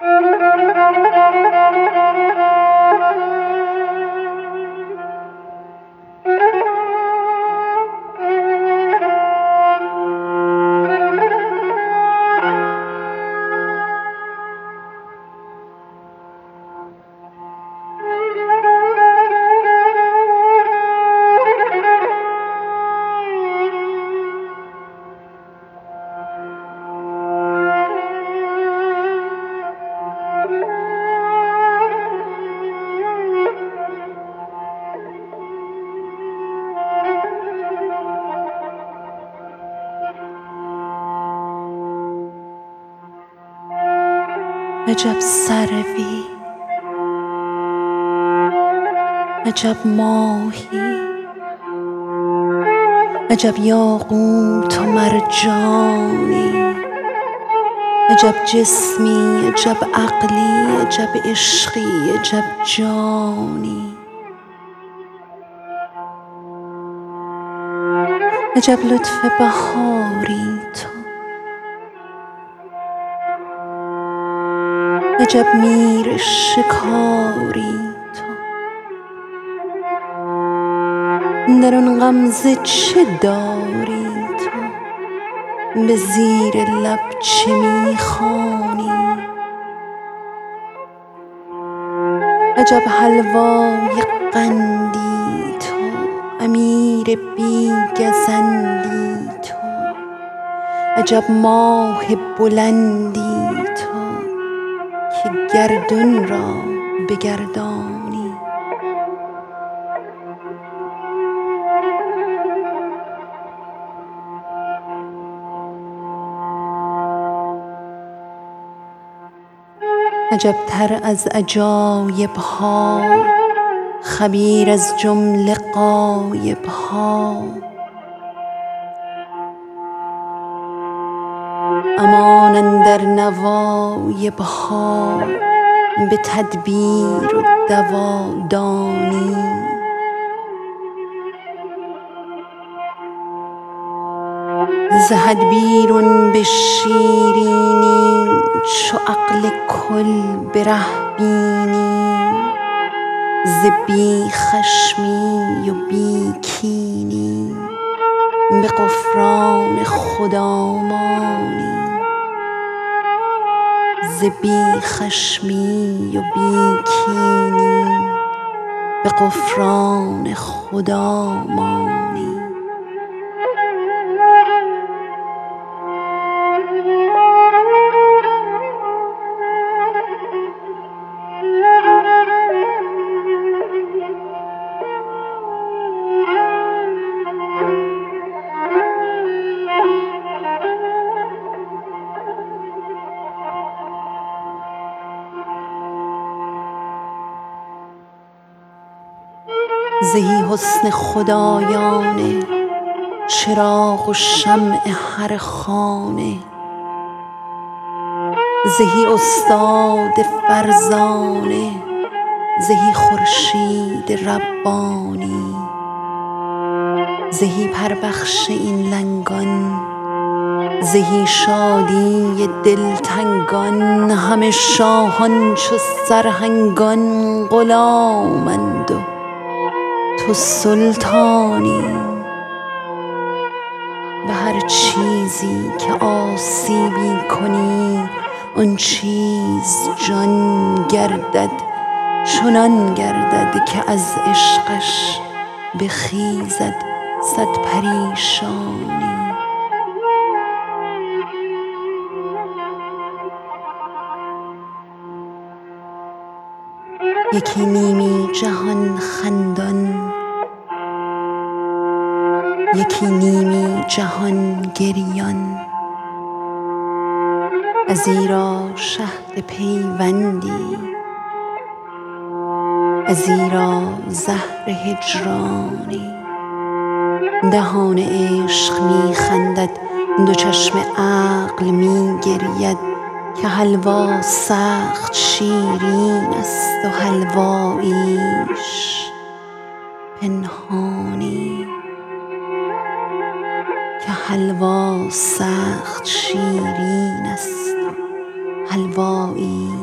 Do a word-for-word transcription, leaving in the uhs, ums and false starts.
عجب سروی، عجب ماهی، عجب یاقوت و مرجانی، عجب جسمی، عجب عقلی، عجب عشقی، عجب جانی، عجب لطف بهاری تو، عجب میر شکاری تو، در آن غمزه چه داری تو، به زیر لب چه می خوانی، عجب حلوای قندی تو، امیر بی گزندی تو، عجب ماه بلندی تو که گردون را بگردانی، عجب تر از عجایب ها، خبیر از جمله غایب ها، امان اندر نوایب ها، به تدبیر و دوا دانی، ز حد بیرون به شیرینی، چو عقل کل به ره بینی، ز بی خشمی و بی کینی، به غفران خدا مانی، ز بی خشمی و بی کینی، به غفران خدا مانی. زهی حسن خدایانه، چراغ و شمع هر خانه، زهی استاد فرزانه، زهی خورشید ربانی، زهی پربخش این لنگان، زهی شادی دلتنگان، همه شاهان چو سرهنگان غلامند و تو سلطانی، به هر چیزی که آسیبی کنی، آن چیز جان گردد، چنان گردد که از عشقش بخیزد صد پریشانی. یکی نیمی جهان خندان، یکی نیمی جهان گریان، ازیرا شهد پیوندی، ازیرا زهر هجرانی، دهان عشق می خندد، دو چشم عقل می گرید، که حلوا سخت شیرین است و حلواییش پنهانی، که حلوا سخت شیرین است و حلواییش